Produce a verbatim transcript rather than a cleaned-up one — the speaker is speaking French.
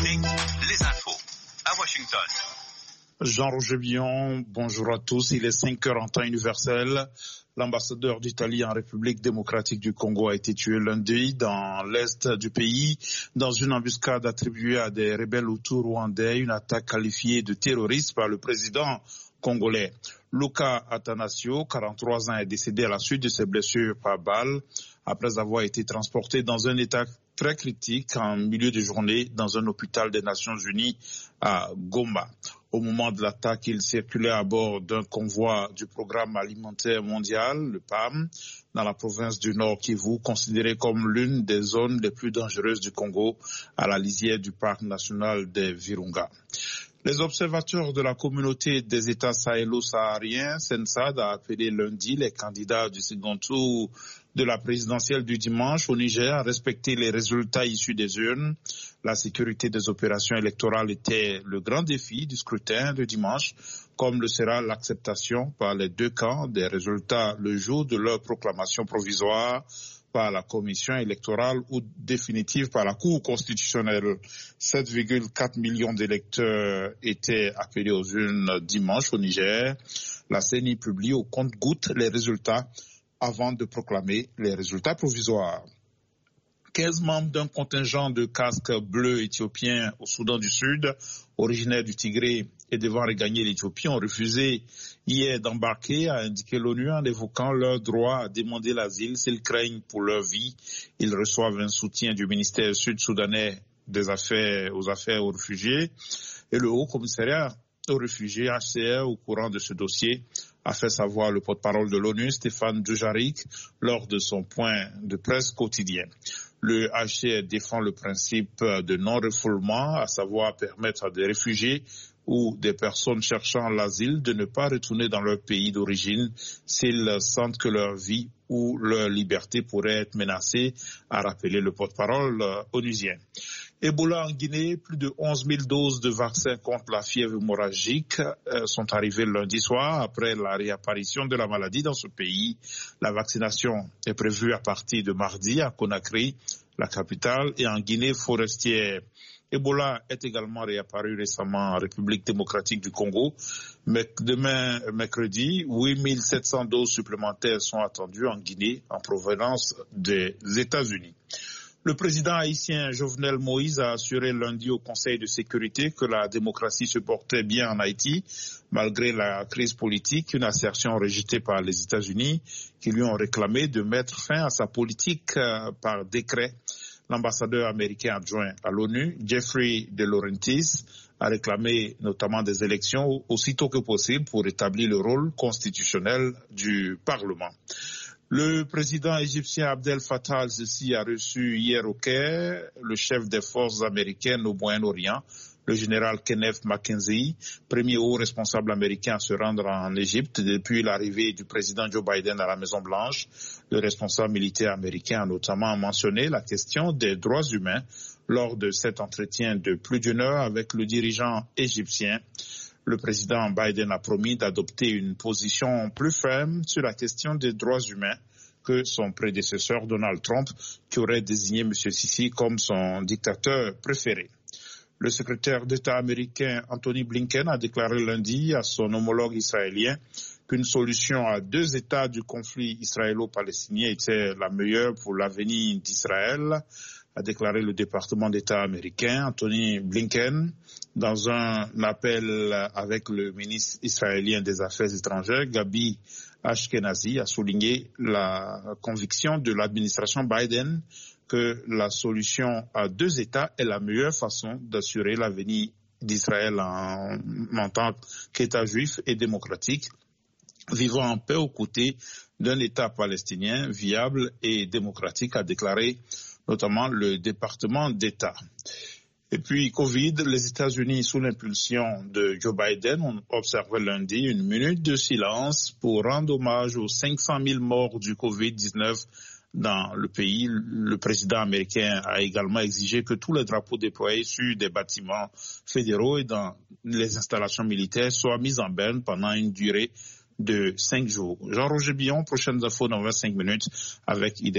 Afrique, les infos à Washington. Jean-Roger Billon, bonjour à tous. Il est cinq heures en temps universel. L'ambassadeur d'Italie en République démocratique du Congo a été tué lundi dans l'est du pays dans une embuscade attribuée à des rebelles hutus rwandais, une attaque qualifiée de terroriste par le président congolais. Luca Atanasio, quarante-trois ans, est décédé à la suite de ses blessures par balle après avoir été transporté dans un état très critique en milieu de journée dans un hôpital des Nations Unies à Goma. Au moment de l'attaque, il circulait à bord d'un convoi du Programme alimentaire mondial, le P A M, dans la province du Nord Kivu, considérée comme l'une des zones les plus dangereuses du Congo, à la lisière du parc national des Virunga. Les observateurs de la communauté des États sahélo-sahariens, SENSAD, a appelé lundi les candidats du second tour de la présidentielle du dimanche au Niger à respecter les résultats issus des urnes. La sécurité des opérations électorales était le grand défi du scrutin de dimanche, comme le sera l'acceptation par les deux camps des résultats le jour de leur proclamation provisoire par la commission électorale ou définitive par la Cour constitutionnelle. sept virgule quatre millions d'électeurs étaient appelés aux urnes dimanche au Niger. La C E N I publie au compte-gouttes les résultats avant de proclamer les résultats provisoires. quinze membres d'un contingent de casques bleus éthiopiens au Soudan du Sud, originaires du Tigré et devant regagner l'Éthiopie, ont refusé hier d'embarquer, a indiqué l'ONU en évoquant leur droit à demander l'asile s'ils craignent pour leur vie. Ils reçoivent un soutien du ministère sud-soudanais des affaires aux affaires aux réfugiés et le Haut Commissariat aux réfugiés H C R au courant de ce dossier a fait savoir le porte-parole de l'ONU, Stéphane Dujarric, lors de son point de presse quotidien. Le H C R défend le principe de non-refoulement, à savoir permettre à des réfugiés ou des personnes cherchant l'asile de ne pas retourner dans leur pays d'origine s'ils sentent que leur vie ou leur liberté pourrait être menacée, a rappelé le porte-parole onusien. Ebola en Guinée, plus de onze mille doses de vaccins contre la fièvre hémorragique euh, sont arrivées lundi soir après la réapparition de la maladie dans ce pays. La vaccination est prévue à partir de mardi à Conakry, la capitale, et en Guinée forestière. Ebola est également réapparu récemment en République démocratique du Congo. Mais demain, mercredi, huit mille sept cents doses supplémentaires sont attendues en Guinée en provenance des États-Unis. Le président haïtien Jovenel Moïse a assuré lundi au Conseil de sécurité que la démocratie se portait bien en Haïti, malgré la crise politique, une assertion rejetée par les États-Unis qui lui ont réclamé de mettre fin à sa politique euh, par décret. L'ambassadeur américain adjoint à l'ONU, Jeffrey De Laurentiis, a réclamé notamment des élections aussitôt que possible pour établir le rôle constitutionnel du Parlement. Le président égyptien Abdel Fattah al-Sisi a reçu hier au Caire le chef des forces américaines au Moyen-Orient, le général Kenneth McKenzie, premier haut responsable américain à se rendre en Égypte depuis l'arrivée du président Joe Biden à la Maison-Blanche. Le responsable militaire américain a notamment mentionné la question des droits humains lors de cet entretien de plus d'une heure avec le dirigeant égyptien. Le président Biden a promis d'adopter une position plus ferme sur la question des droits humains que son prédécesseur Donald Trump, qui aurait désigné M. Sisi comme son dictateur préféré. Le secrétaire d'État américain Anthony Blinken a déclaré lundi à son homologue israélien qu'une solution à deux États du conflit israélo-palestinien était la meilleure pour l'avenir d'Israël, a déclaré le département d'État américain. Anthony Blinken, dans un appel avec le ministre israélien des Affaires étrangères, Gabi Ashkenazi, a souligné la conviction de l'administration Biden que la solution à deux États est la meilleure façon d'assurer l'avenir d'Israël en, en tant qu'État juif et démocratique, vivant en paix aux côtés d'un État palestinien viable et démocratique, a déclaré notamment le département d'État. Et puis, Covid, les États-Unis, sous l'impulsion de Joe Biden, ont observé lundi une minute de silence pour rendre hommage aux cinq cent mille morts du covid dix-neuf dans le pays. Le président américain a également exigé que tous les drapeaux déployés sur des bâtiments fédéraux et dans les installations militaires soient mis en berne pendant une durée de cinq jours. Jean-Roger Billon, prochaines infos dans vingt-cinq minutes avec Idé.